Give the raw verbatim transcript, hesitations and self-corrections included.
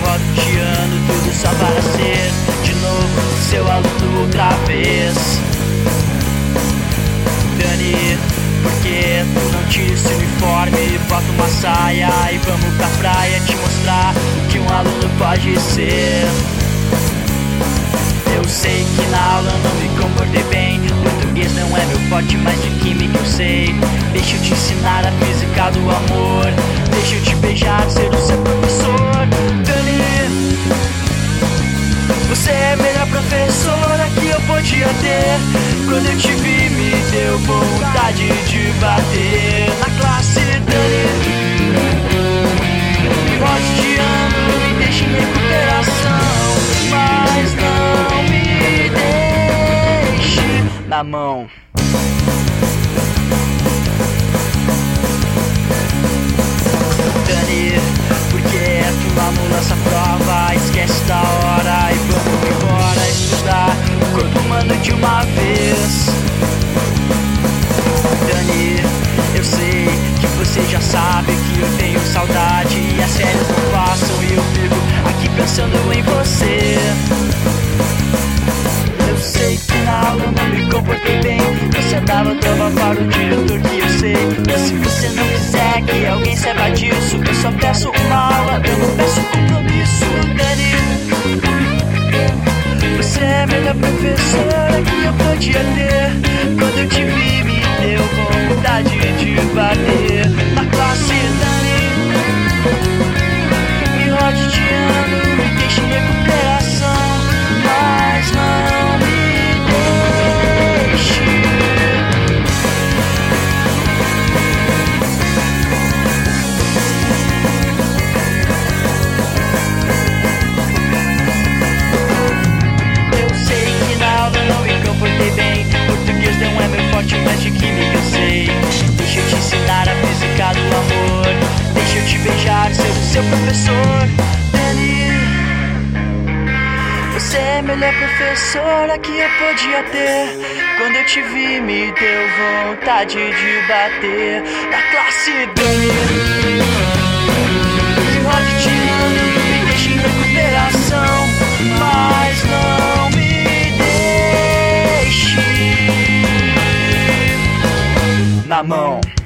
rodoteando tudo só para ser de novo seu aluno outra vez. Dani, por que tu não tira esse uniforme, bota uma saia e vamos pra praia te mostrar o que um aluno pode ser? Eu sei que na aula não me comportei bem, português não é meu forte, mas de química eu sei. Deixa eu te ensinar a física do amor, deixa eu te beijar, ser o seu professor. Dani, você é a melhor professora que eu podia ter. Quando eu te vi me deu vontade de bater na classe. Dani, me rodeando, me deixa em recuperação, mas não me deixe na mão. Dani, por que tu anula essa prova? Esquece da hora e vamos embora estudar o corpo humano de uma vez. Dani, eu sei que você já sabe que eu tenho saudade e as férias não passam e eu fico aqui pensando em você. Eu sei que na aula eu não me comportei bem, você dava prova para o diretor que eu sei. E se você não quiser que alguém saiba disso, eu só peço uma aula, eu não peço compromisso. Dani, você é a melhor professora que eu podia ter. Quando eu te vi me deu vontade de bater na classe. Dani, me rodeando, me deixa em recuperação, mas não me deixe. Eu sei que na aula não me comportei bem, português não é meu forte, mas de química eu sei. Deixa eu te ensinar a física do amor, deixa eu te beijar, ser o seu professor. Dani, você é a melhor professora que eu podia ter. Quando eu te vi me deu vontade de bater na classe. Dani, me rodeando, me deixa em recuperação, mas não me deixe na mão.